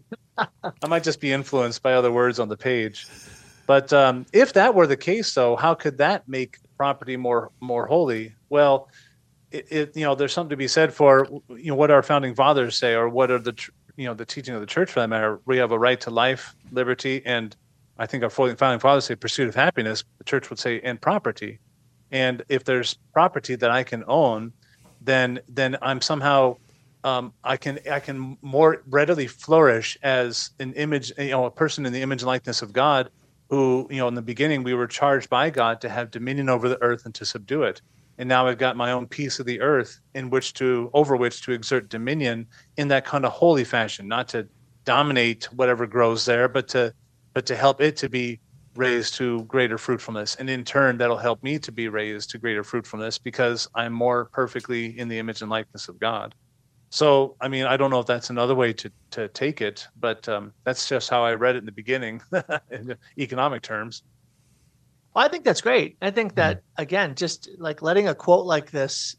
I might just be influenced by other words on the page. But um, if that were the case, though, how could that make property more more holy? Well, it, it you know, there's something to be said for, you know, what our founding fathers say, or what are the tr- you know the teaching of the church for that matter. We have a right to life, liberty, and I think our founding fathers say pursuit of happiness. The church would say and property. And if there's property that I can own, then then I'm somehow um, I can I can more readily flourish as an image, you know, a person in the image and likeness of God, who, you know, in the beginning we were charged by God to have dominion over the earth and to subdue it. And now I've got my own piece of the earth in which to over which to exert dominion in that kind of holy fashion, not to dominate whatever grows there, but to but to help it to be raised to greater fruitfulness. And in turn, that'll help me to be raised to greater fruitfulness because I'm more perfectly in the image and likeness of God. So, I mean, I don't know if that's another way to, to take it, but um, that's just how I read it in the beginning in economic terms. Well, I think that's great. I think that, again, just like letting a quote like this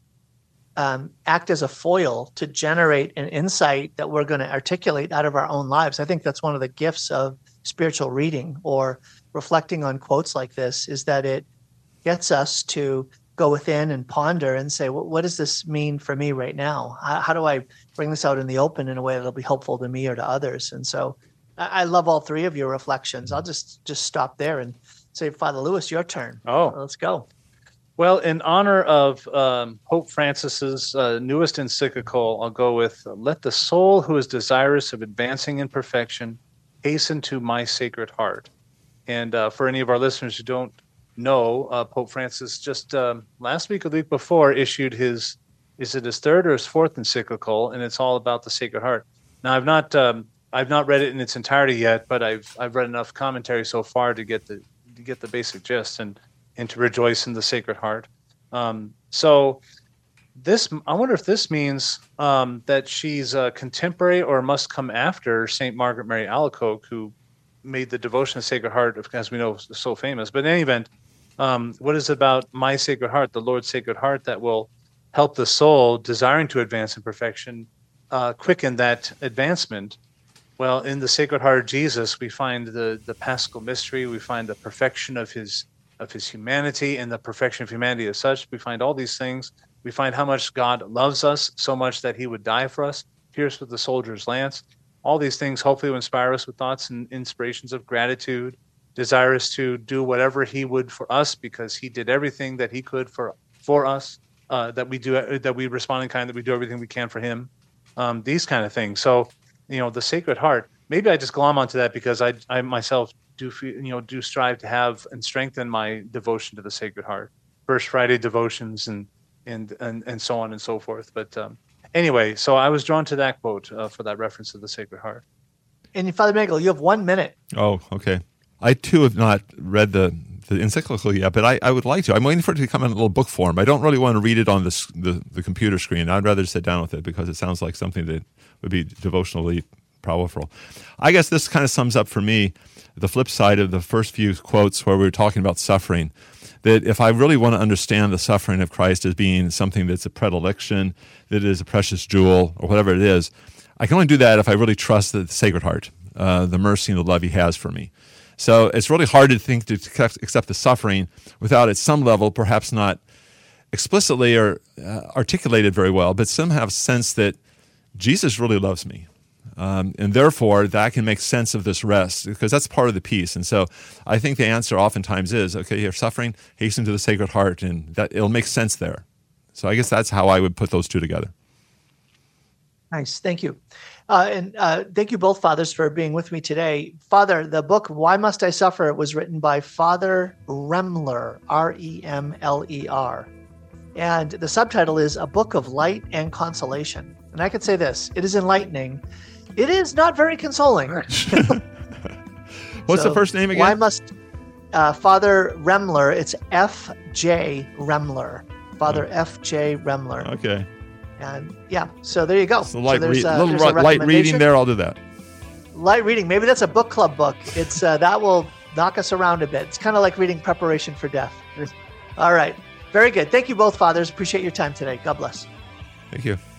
um, act as a foil to generate an insight that we're going to articulate out of our own lives. I think that's one of the gifts of spiritual reading or reflecting on quotes like this, is that it gets us to go within and ponder and say, what, what does this mean for me right now? How, how do I bring this out in the open in a way that'll be helpful to me or to others? And so I, I love all three of your reflections. I'll just just stop there and say, Father Lewis, your turn. Oh, let's go. Well, in honor of um, Pope Francis's uh, newest encyclical, I'll go with, let the soul who is desirous of advancing in perfection hasten to my sacred heart. And uh, for any of our listeners who don't know, uh, Pope Francis just um, last week or the week before issued his, is it his third or his fourth encyclical? And it's all about the Sacred Heart. Now, I've not um, I've not read it in its entirety yet, but I've I've read enough commentary so far to get the to get the basic gist and and to rejoice in the Sacred Heart. Um, so this, I wonder if this means um, that she's a contemporary or must come after Saint Margaret Mary Alacoque, who made the devotion of the Sacred Heart, as we know, so famous. But in any event, um, what is it about my Sacred Heart, the Lord's Sacred Heart, that will help the soul desiring to advance in perfection, uh, quicken that advancement? Well, in the Sacred Heart of Jesus, we find the, the Paschal mystery, we find the perfection of his of his humanity and the perfection of humanity as such. We find all these things. We find how much God loves us, so much that he would die for us, pierced with the soldier's lance. All these things hopefully will inspire us with thoughts and inspirations of gratitude, desirous to do whatever he would for us, because he did everything that he could for for us, uh, that we do, that we respond in kind, that we do everything we can for him, um, these kind of things. So, you know, the Sacred Heart, maybe I just glom onto that because I, I myself do, you know, do strive to have and strengthen my devotion to the Sacred Heart, First Friday devotions and, and, and, and so on and so forth. But um, anyway, so I was drawn to that quote uh, for that reference to the Sacred Heart. And Father Nagel, you have one minute. Oh, okay. I too have not read the, the encyclical yet, but I, I would like to. I'm waiting for it to come in a little book form. I don't really want to read it on the, the, the computer screen. I'd rather sit down with it because it sounds like something that would be devotionally powerful. I guess this kind of sums up for me the flip side of the first few quotes where we were talking about suffering, that if I really want to understand the suffering of Christ as being something that's a predilection, that is a precious jewel, or whatever it is, I can only do that if I really trust the Sacred Heart, uh, the mercy and the love he has for me. So it's really hard to think to accept the suffering without, at some level, perhaps not explicitly or uh, articulated very well, but somehow sense that Jesus really loves me. Um, and therefore, that can make sense of this rest, because that's part of the peace. And so I think the answer oftentimes is, okay, you're suffering, hasten to the Sacred Heart, and that it'll make sense there. So I guess that's how I would put those two together. Nice. Thank you. Uh, and uh, thank you both, fathers, for being with me today. Father, the book, Why Must I Suffer, was written by Father Remler, R E M L E R. And the subtitle is A Book of Light and Consolation. And I could say this, it is enlightening. It is not very consoling. What's so, the first name again? Why must uh, Father Remler? It's F J Remler. Father oh. F J Remler. Okay. And yeah, so there you go. So light, so there's, re- uh, little there's ra- light reading there. I'll do that. Light reading. Maybe that's a book club book. It's uh, that will knock us around a bit. It's kind of like reading Preparation for Death. All right. Very good. Thank you both, fathers. Appreciate your time today. God bless. Thank you.